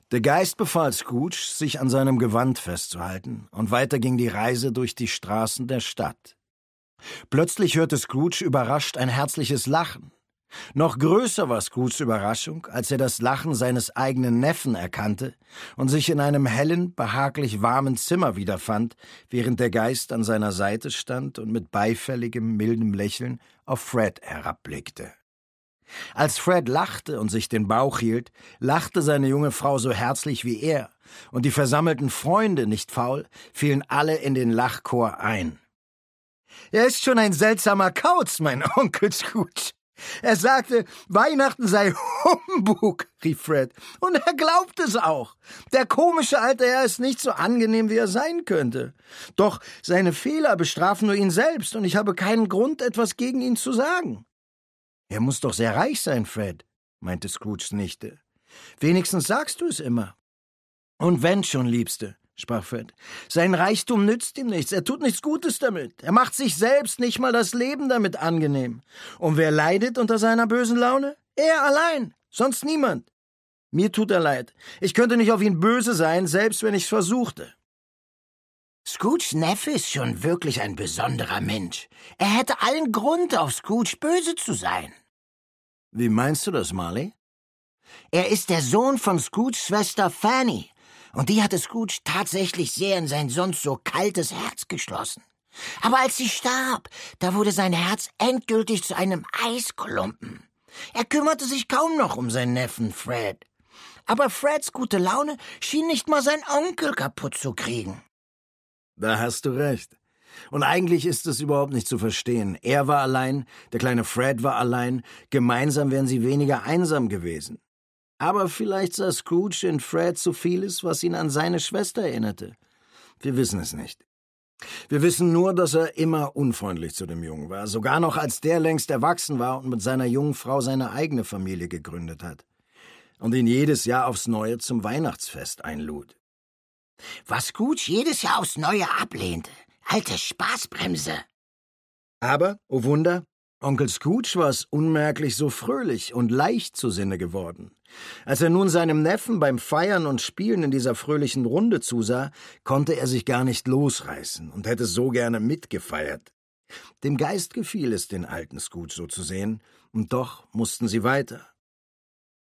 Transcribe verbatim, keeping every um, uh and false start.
Der Geist befahl Scrooge, sich an seinem Gewand festzuhalten, und weiter ging die Reise durch die Straßen der Stadt. Plötzlich hörte Scrooge überrascht ein herzliches Lachen. Noch größer war Scrooges Überraschung, als er das Lachen seines eigenen Neffen erkannte und sich in einem hellen, behaglich warmen Zimmer wiederfand, während der Geist an seiner Seite stand und mit beifälligem, mildem Lächeln auf Fred herabblickte. Als Fred lachte und sich den Bauch hielt, lachte seine junge Frau so herzlich wie er, und die versammelten Freunde, nicht faul, fielen alle in den Lachchor ein. »Er ist schon ein seltsamer Kauz, mein Onkel Scrooge. Er sagte, Weihnachten sei Humbug«, rief Fred, »und er glaubt es auch. Der komische alte Herr ist nicht so angenehm, wie er sein könnte. Doch seine Fehler bestrafen nur ihn selbst, und ich habe keinen Grund, etwas gegen ihn zu sagen.« »Er muss doch sehr reich sein, Fred«, meinte Scrooges Nichte. »Wenigstens sagst du es immer.« »Und wenn schon, Liebste«, sprach Fred, »sein Reichtum nützt ihm nichts, er tut nichts Gutes damit. Er macht sich selbst nicht mal das Leben damit angenehm. Und wer leidet unter seiner bösen Laune? Er allein, sonst niemand. Mir tut er leid. Ich könnte nicht auf ihn böse sein, selbst wenn ich's versuchte.« »Scrooges Neffe ist schon wirklich ein besonderer Mensch. Er hätte allen Grund, auf Scrooge böse zu sein.« »Wie meinst du das, Marley?« »Er ist der Sohn von Scrooges Schwester Fanny. Und die hatte Scrooge tatsächlich sehr in sein sonst so kaltes Herz geschlossen. Aber als sie starb, da wurde sein Herz endgültig zu einem Eisklumpen. Er kümmerte sich kaum noch um seinen Neffen Fred. Aber Freds gute Laune schien nicht mal sein Onkel kaputt zu kriegen.« »Da hast du recht. Und eigentlich ist es überhaupt nicht zu verstehen. Er war allein, der kleine Fred war allein, gemeinsam wären sie weniger einsam gewesen. Aber vielleicht sah Scrooge in Fred so vieles, was ihn an seine Schwester erinnerte. Wir wissen es nicht. Wir wissen nur, dass er immer unfreundlich zu dem Jungen war, sogar noch als der längst erwachsen war und mit seiner jungen Frau seine eigene Familie gegründet hat und ihn jedes Jahr aufs Neue zum Weihnachtsfest einlud. Was Scrooge jedes Jahr aufs Neue ablehnte. Alte Spaßbremse. Aber, oh Wunder, Onkel Scrooge war es unmerklich so fröhlich und leicht zu Sinne geworden. Als er nun seinem Neffen beim Feiern und Spielen in dieser fröhlichen Runde zusah, konnte er sich gar nicht losreißen und hätte so gerne mitgefeiert. Dem Geist gefiel es, den alten Scrooge so zu sehen, und doch mussten sie weiter.